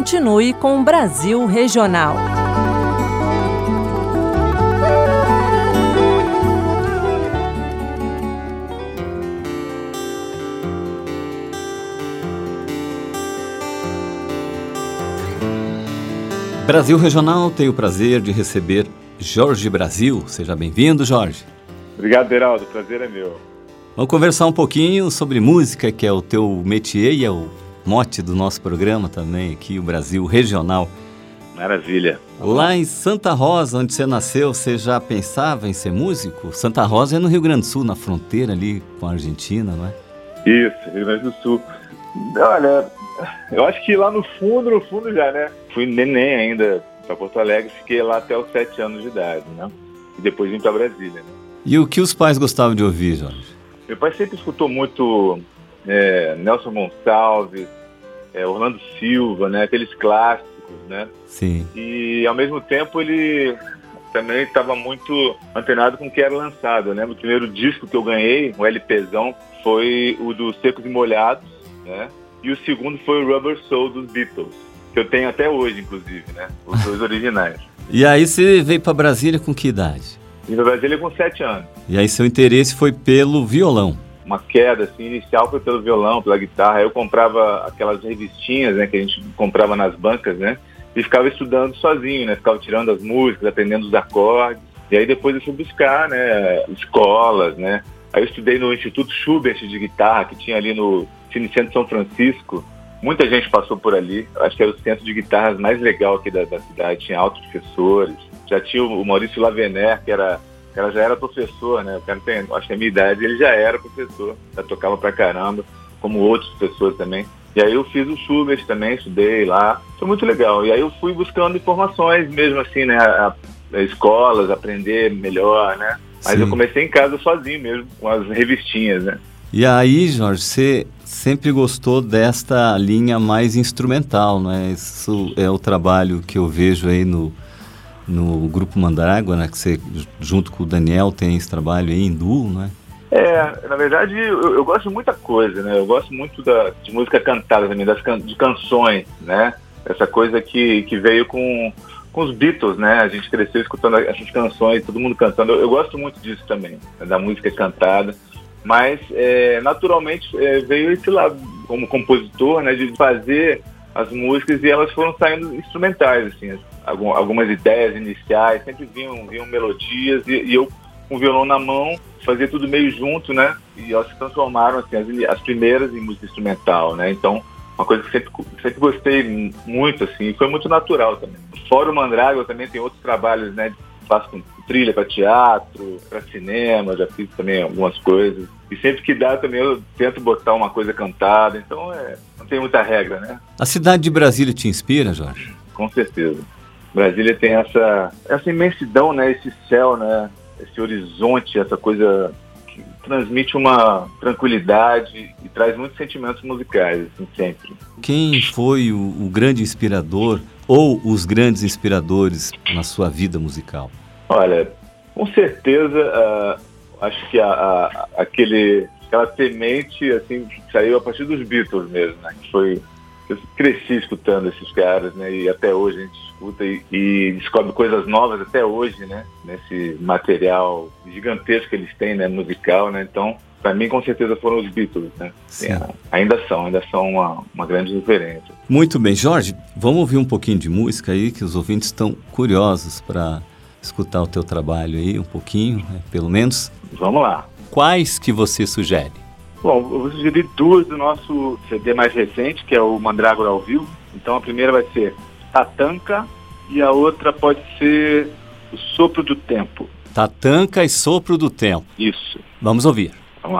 continue com o Brasil Regional. Brasil Regional tem o prazer de receber Jorge Brasil. Seja bem-vindo, Jorge. Obrigado, Beraldo. O prazer é meu. Vamos conversar um pouquinho sobre música, que é o teu métier e é o mote do nosso programa também, aqui, o Brasil Regional. Maravilha. Lá em Santa Rosa, onde você nasceu, você já pensava em ser músico? Santa Rosa é no Rio Grande do Sul, na fronteira ali com a Argentina, não é? Isso, Rio Grande do Sul. Olha, eu acho que lá no fundo já, né? Fui neném ainda para Porto Alegre, fiquei lá até os 7 anos de idade, né? E depois vim para Brasília, né? E o que os pais gostavam de ouvir, Jorge? Meu pai sempre escutou muito Nelson Gonçalves, Orlando Silva, né? Aqueles clássicos, né? Sim. E ao mesmo tempo ele também estava muito antenado com o que era lançado, né? O primeiro disco que eu ganhei, um LPzão, foi o do Secos e Molhados, né? E o segundo foi o Rubber Soul dos Beatles, que eu tenho até hoje, inclusive, né? Os dois originais. E aí você veio para Brasília com que idade? Vim para Brasília com 7 anos. E aí seu interesse foi pelo violão? Uma queda, assim, inicial foi pelo violão, pela guitarra. Eu comprava aquelas revistinhas, né, que a gente comprava nas bancas, né? E ficava estudando sozinho, né? Ficava tirando as músicas, aprendendo os acordes. E aí depois eu fui buscar, né, escolas, né? Aí eu estudei no Instituto Schubert de guitarra, que tinha ali no Cine Centro São Francisco. Muita gente passou por ali. Acho que era o centro de guitarras mais legal aqui da cidade. Tinha altos professores. Já tinha o Maurício Lavener, que já era professor, né? O cara tem, acho que a minha idade, ele já era professor. Já tocava pra caramba, como outros professores também. E aí eu fiz o Schubert também, estudei lá. Foi muito legal. E aí eu fui buscando informações mesmo assim, né? Escolas, aprender melhor, né? Mas Sim. Eu comecei em casa sozinho mesmo, com as revistinhas, né? E aí, Jorge, você sempre gostou desta linha mais instrumental, não é? Isso é o trabalho que eu vejo aí no Grupo Mandrágora, né? Que você, junto com o Daniel, tem esse trabalho aí em duo, não é? Na verdade, eu gosto de muita coisa, né? Eu gosto muito de música cantada também, de canções, né? Essa coisa que veio com os Beatles, né? A gente cresceu escutando essas canções, todo mundo cantando. Eu gosto muito disso também, né? Da música cantada. Mas, naturalmente, veio esse lado, como compositor, né? De fazer as músicas e elas foram saindo instrumentais, assim. Algumas ideias iniciais, sempre vinham melodias e eu, com o violão na mão, fazia tudo meio junto, né? E elas se transformaram, assim, as primeiras em música instrumental, né? Então, uma coisa que sempre gostei muito, assim, e foi muito natural também. Fora o Mandrágora, eu também tenho outros trabalhos, né? Faço com trilha para teatro, para cinema, já fiz também algumas coisas. E sempre que dá também eu tento botar uma coisa cantada, então não tem muita regra, né? A cidade de Brasília te inspira, Jorge? Com certeza. Brasília tem essa imensidão, né? Esse céu, né? Esse horizonte, essa coisa que transmite uma tranquilidade e traz muitos sentimentos musicais, assim, sempre. Quem foi o grande inspirador ou os grandes inspiradores na sua vida musical? Olha, com certeza, acho que aquela semente, assim, saiu a partir dos Beatles mesmo, né? Que foi... Eu cresci escutando esses caras, né? E até hoje a gente escuta e descobre coisas novas até hoje, né? Nesse material gigantesco que eles têm, né? Musical, né? Então, para mim, com certeza foram os Beatles, né? Ainda são uma grande referência. Muito bem, Jorge, vamos ouvir um pouquinho de música aí, que os ouvintes estão curiosos para escutar o teu trabalho aí, um pouquinho, né? Pelo menos. Vamos lá. Quais que você sugere? Bom, eu vou sugerir 2 do nosso CD mais recente, que é o Mandrágora ao Vivo. Então a primeira vai ser Tatanka e a outra pode ser O Sopro do Tempo. Tatanka e Sopro do Tempo. Isso. Vamos ouvir. Vamos lá.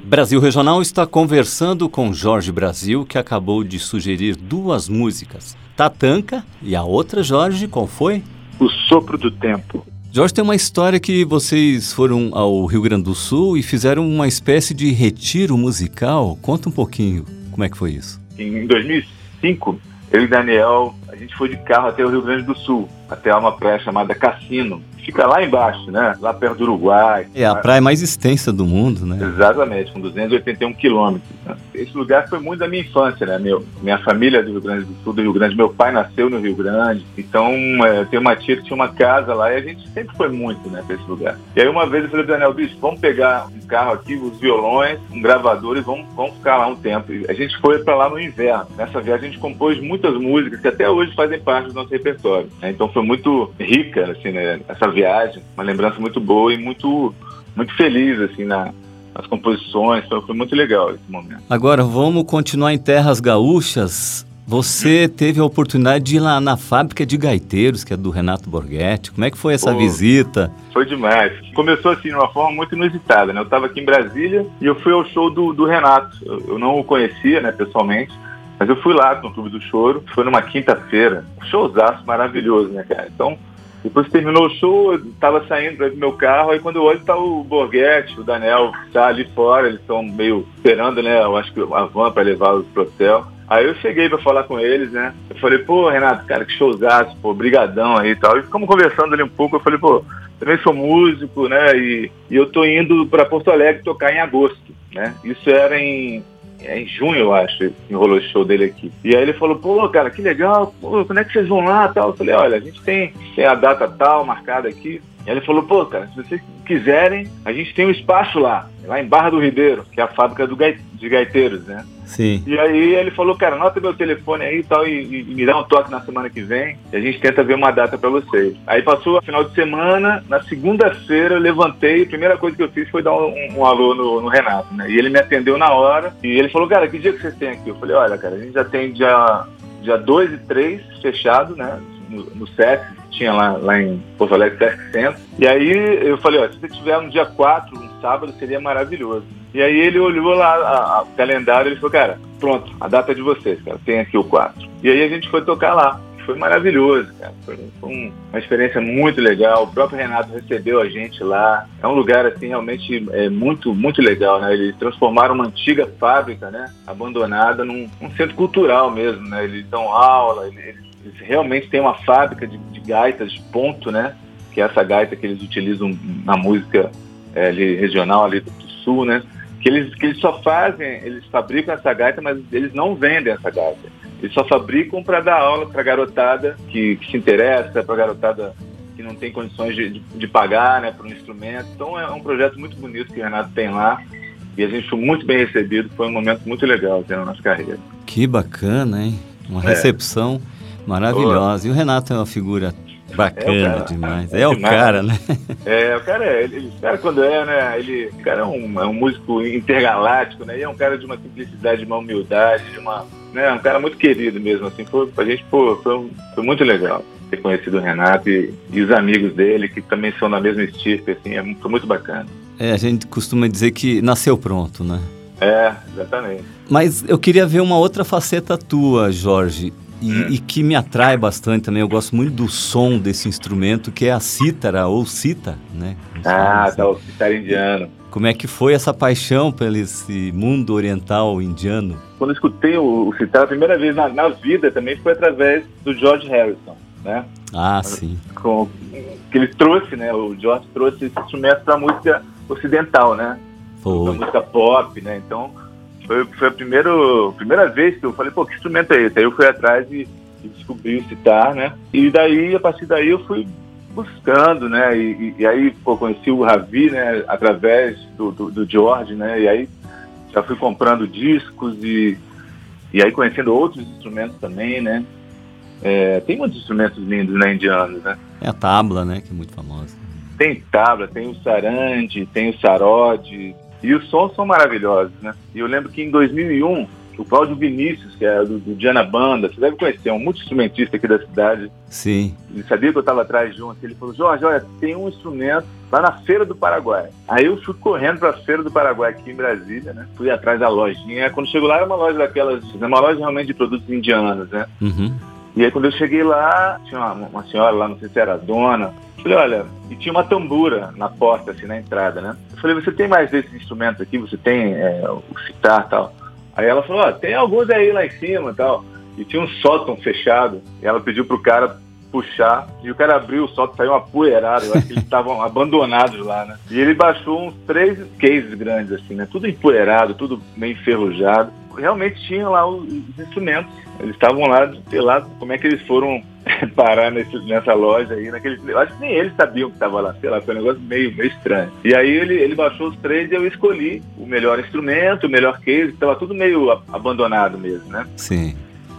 Brasil Regional está conversando com Jorge Brasil, que acabou de sugerir 2 músicas. Tatanka e a outra, Jorge, qual foi? O Sopro do Tempo. Jorge, tem uma história que vocês foram ao Rio Grande do Sul e fizeram uma espécie de retiro musical. Conta um pouquinho, como é que foi isso? Em 2005, eu e Daniel, a gente foi de carro até o Rio Grande do Sul, até uma praia chamada Cassino. Fica lá embaixo, né? Lá perto do Uruguai. É a praia mais extensa do mundo, né? Exatamente, com 281 quilômetros. Né? Esse lugar foi muito da minha infância, né? Minha família é do Rio Grande do Sul, do Rio Grande. Meu pai nasceu no Rio Grande. Então, eu tenho uma tia que tinha uma casa lá e a gente sempre foi muito, né, pra esse lugar. E aí, uma vez eu falei pro Daniel, bicho, vamos pegar um carro aqui, os violões, um gravador e vamos ficar lá um tempo. E a gente foi pra lá no inverno. Nessa viagem a gente compôs muitas músicas que até hoje fazem parte do nosso repertório. Né? Então, foi muito rica, assim, né, essa viagem, uma lembrança muito boa e muito feliz, assim, nas composições. Foi muito legal esse momento. Agora, vamos continuar em terras gaúchas. Você teve a oportunidade de ir lá na fábrica de gaiteiros, que é do Renato Borghetti. Como é que foi essa visita? Foi demais. Começou assim, de uma forma muito inusitada, né? Eu estava aqui em Brasília e eu fui ao show do Renato. Eu não o conhecia, né, pessoalmente, mas eu fui lá no Clube do Choro. Foi numa quinta-feira. Um showzaço maravilhoso, né, cara? Então, depois que terminou o show, eu tava saindo do meu carro, aí quando eu olho tá o Borghetti, o Daniel, tá ali fora, eles estão meio esperando, né, eu acho que a van para levá-los pro hotel. Aí eu cheguei pra falar com eles, né, eu falei, pô, Renato, cara, que showzaço, pô, brigadão aí e tal. E ficamos conversando ali um pouco, eu falei, pô, também sou músico, né, e eu tô indo pra Porto Alegre tocar em agosto, né, isso era em junho, eu acho, enrolou o show dele aqui. E aí ele falou, pô, cara, que legal, pô, quando é que vocês vão lá, tal? Eu falei, olha, a gente tem a data tal marcada aqui. E aí ele falou, pô, cara, se vocês quiserem, a gente tem um espaço lá em Barra do Ribeiro, que é a fábrica de gaiteiros, né? Sim. E aí ele falou, cara, anota meu telefone aí e tal, e me dá um toque na semana que vem, e a gente tenta ver uma data pra vocês. Aí passou o final de semana, na segunda-feira eu levantei, a primeira coisa que eu fiz foi dar um alô no Renato, né? E ele me atendeu na hora, e ele falou, cara, que dia que vocês têm aqui? Eu falei, olha, cara, a gente já tem dia 2 e 3 fechado, né? No SESC, que tinha lá em Porto Alegre, SESC Centro. E aí eu falei, ó, se você tiver no dia 4, um sábado, seria maravilhoso. E aí ele olhou lá o calendário e ele falou, cara, pronto, a data é de vocês, cara, tem aqui o 4. E aí a gente foi tocar lá. Foi maravilhoso, cara. Foi uma experiência muito legal. O próprio Renato recebeu a gente lá. É um lugar, assim, realmente muito, muito legal, né? Eles transformaram uma antiga fábrica, né, abandonada, num centro cultural mesmo, né? Eles dão aula, eles realmente têm uma fábrica de gaitas de ponto, né? Que é essa gaita que eles utilizam na música ali, regional ali do Sul, né? Que eles só fazem, eles fabricam essa gaita, mas eles não vendem essa gaita. Eles só fabricam para dar aula para a garotada que se interessa, para a garotada que não tem condições de pagar, né, para um instrumento. Então é um projeto muito bonito que o Renato tem lá e a gente foi muito bem recebido. Foi um momento muito legal na nossa carreira. Que bacana, hein? Uma recepção maravilhosa. E o Renato é uma figura bacana demais. É o cara, né? O cara quando né? O cara é um músico intergaláctico, né? E é um cara de uma simplicidade, de uma humildade, né? Um cara muito querido mesmo, assim. Pra gente, foi muito legal ter conhecido o Renato e os amigos dele, que também são da mesma estirpe, assim. Foi muito bacana. A gente costuma dizer que nasceu pronto, né? Exatamente. Mas eu queria ver uma outra faceta tua, Jorge. E que me atrai bastante também, eu gosto muito do som desse instrumento, que é a cítara, ou cita, né? Tá, o citar indiano. Como é que foi essa paixão pelo esse mundo oriental indiano? Quando eu escutei o citar a primeira vez na vida também foi através do George Harrison, né? Sim. Que ele trouxe, né? O George trouxe esse instrumento para a música ocidental, né? Para a música pop, né? Então foi a primeira vez que eu falei, pô, que instrumento é esse? Aí eu fui atrás e descobri o citar, né? E daí, a partir daí, eu fui buscando, né? E aí, conheci o Ravi, né? Através do George, né? E aí já fui comprando discos e aí conhecendo outros instrumentos também, né? Tem muitos instrumentos lindos, né, indianos, né? É a tabla, né? Que é muito famosa. Tem tabla, tem o sarandi, tem o sarod. E os sons são maravilhosos, né? E eu lembro que em 2001, o Cláudio Vinícius, que é do Diana Banda, você deve conhecer, é um multi-instrumentista aqui da cidade. Sim. Ele sabia que eu estava atrás de um, assim, ele falou, Jorge, olha, tem um instrumento lá na Feira do Paraguai. Aí eu fui correndo para a Feira do Paraguai aqui em Brasília, né? Fui atrás da lojinha. Quando chegou lá era uma loja daquelas, uma loja realmente de produtos indianos, né? Uhum. E aí quando eu cheguei lá, tinha uma senhora lá, não sei se era a dona. Eu falei, olha, e tinha uma tambura na porta, assim, na entrada, né? Eu falei, você tem mais desses instrumentos aqui? Você tem o sitar e tal? Aí ela falou, ó, tem alguns aí lá em cima e tal. E tinha um sótão fechado. E ela pediu pro cara puxar, e o cara abriu o sótão, saiu uma poeirada, eu acho que eles estavam abandonados lá, né? E ele baixou uns 3 cases grandes, assim, né? Tudo empoeirado, tudo meio enferrujado. Realmente tinha lá os instrumentos. Eles estavam lá, sei lá, como é que eles foram parar nessa loja aí, eu acho que nem eles sabiam que estava lá, sei lá, foi um negócio meio estranho. E aí ele baixou os 3 e eu escolhi o melhor instrumento, o melhor case, estava tudo meio abandonado mesmo, né? Sim.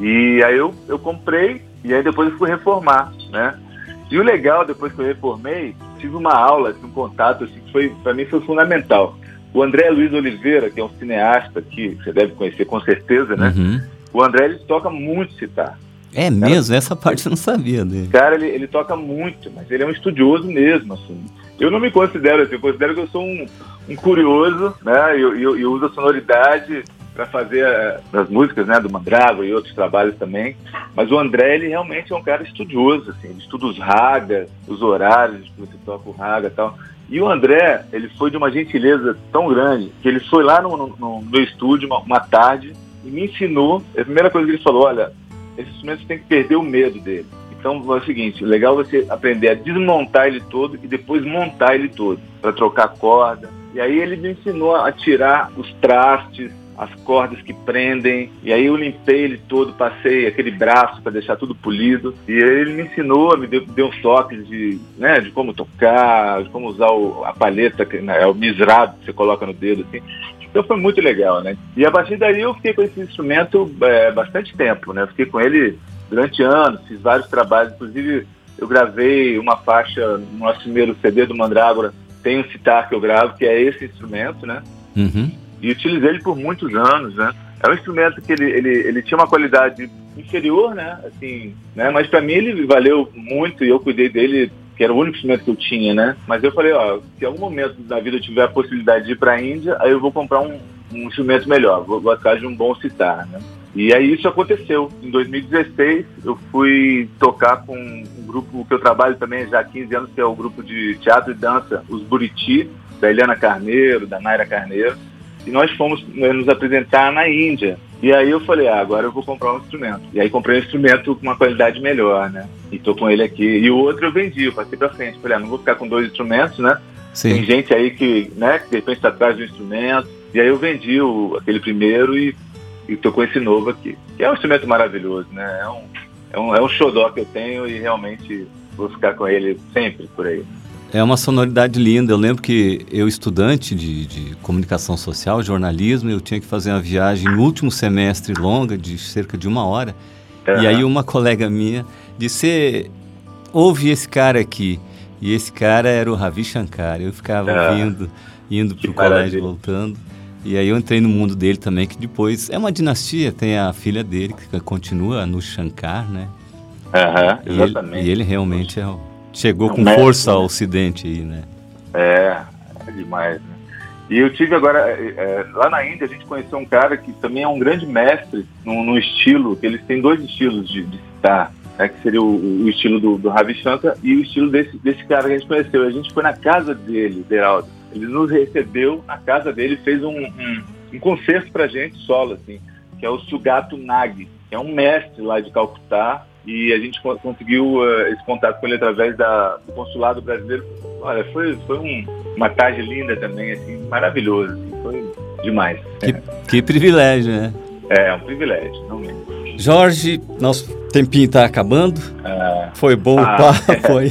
E aí eu comprei, e aí depois eu fui reformar, né? E o legal, depois que eu reformei, tive uma aula, um contato, assim, que para mim foi fundamental. O André Luiz Oliveira, que é um cineasta que você deve conhecer com certeza, né? Uhum. O André, ele toca muito sitar. É mesmo? Essa parte eu não sabia dele. Cara, ele toca muito, mas ele é um estudioso mesmo, assim. Eu não me considero assim, eu considero que eu sou um curioso, né? Eu uso a sonoridade para fazer as músicas, né, do Mandrágora e outros trabalhos também. Mas o André, ele realmente é um cara estudioso, assim. Ele estuda os ragas, os horários que você toca o raga e tal. E o André, ele foi de uma gentileza tão grande que ele foi lá no meu estúdio uma tarde e me ensinou. A primeira coisa que ele falou, olha, esse instrumento você tem que perder o medo dele. Então é o seguinte, legal você aprender a desmontar ele todo e depois montar ele todo, para trocar corda. E aí ele me ensinou a tirar os trastes, as cordas que prendem, e aí eu limpei ele todo, passei aquele braço para deixar tudo polido, e aí ele me ensinou, me deu uns toques de como tocar, de como usar a palheta, né, o misrado que você coloca no dedo, assim. Então foi muito legal, né? E a partir daí eu fiquei com esse instrumento bastante tempo, né? Eu fiquei com ele durante anos, fiz vários trabalhos, inclusive eu gravei uma faixa no nosso primeiro CD do Mandrágora, tem um sitar que eu gravo, que é esse instrumento, né? Uhum. E utilizei ele por muitos anos, né? É um instrumento que ele tinha uma qualidade inferior, né? Assim, né? Mas para mim ele valeu muito e eu cuidei dele, que era o único instrumento que eu tinha, né? Mas eu falei, ó, se em algum momento da vida eu tiver a possibilidade de ir para a Índia, aí eu vou comprar um instrumento melhor, vou atrás de um bom sitar, né? E aí isso aconteceu. Em 2016 eu fui tocar com um grupo que eu trabalho também já há 15 anos, que é o grupo de teatro e dança, os Buriti, da Eliana Carneiro, da Naira Carneiro. E nós fomos nos apresentar na Índia. E aí eu falei, agora eu vou comprar um instrumento. E aí comprei um instrumento com uma qualidade melhor, né? E tô com ele aqui. E o outro eu vendi, eu passei pra frente. Falei, não vou ficar com 2 instrumentos, né? Sim. Tem gente aí que, né, que de repente tá atrás do instrumento. E aí eu vendi aquele primeiro e tô com esse novo aqui. Que é um instrumento maravilhoso, né? É um xodó que eu tenho e realmente vou ficar com ele sempre por aí. É uma sonoridade linda. Eu lembro que eu, estudante de comunicação social, jornalismo, eu tinha que fazer uma viagem no último semestre longa, de cerca de 1 hora. Uhum. E aí uma colega minha disse, ouve esse cara aqui. E esse cara era o Ravi Shankar. Eu ficava ouvindo, indo para o colégio, voltando. E aí eu entrei no mundo dele também, que depois é uma dinastia. Tem a filha dele, que continua no Shankar, né? Exatamente. E ele realmente chegou com força ao Ocidente aí, né? É demais, né? E eu tive agora, lá na Índia, a gente conheceu um cara que também é um grande mestre num estilo, que eles têm 2 estilos de sitar, né, que seria o estilo do Ravi Shankar e o estilo desse cara que a gente conheceu. A gente foi na casa dele, Beraldo. Ele nos recebeu na casa dele, fez um concerto pra gente, solo, assim, que é o Sugato Nag, que é um mestre lá de Calcutá. E a gente conseguiu esse contato com ele através do consulado brasileiro. Olha, foi uma tarde linda também, assim, maravilhoso, assim, foi demais. Que privilégio, né? É um privilégio, não mesmo. Jorge, nosso tempinho está acabando. Foi bom o papo, foi.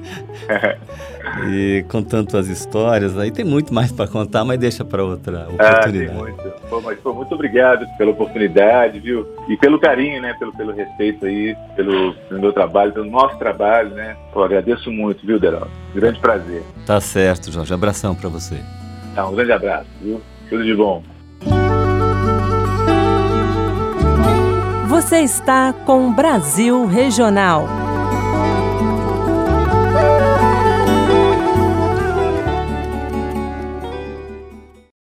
E contando tuas histórias, aí tem muito mais para contar, mas deixa para outra oportunidade. Tem muito. Mas muito obrigado pela oportunidade, viu? E pelo carinho, né? Pelo respeito aí, pelo meu trabalho, pelo nosso trabalho, né? Pô, agradeço muito, viu, Deraldo? Grande prazer. Tá certo, Jorge. Abração para você. Um grande abraço, viu? Tudo de bom. Você está com Brasil Regional.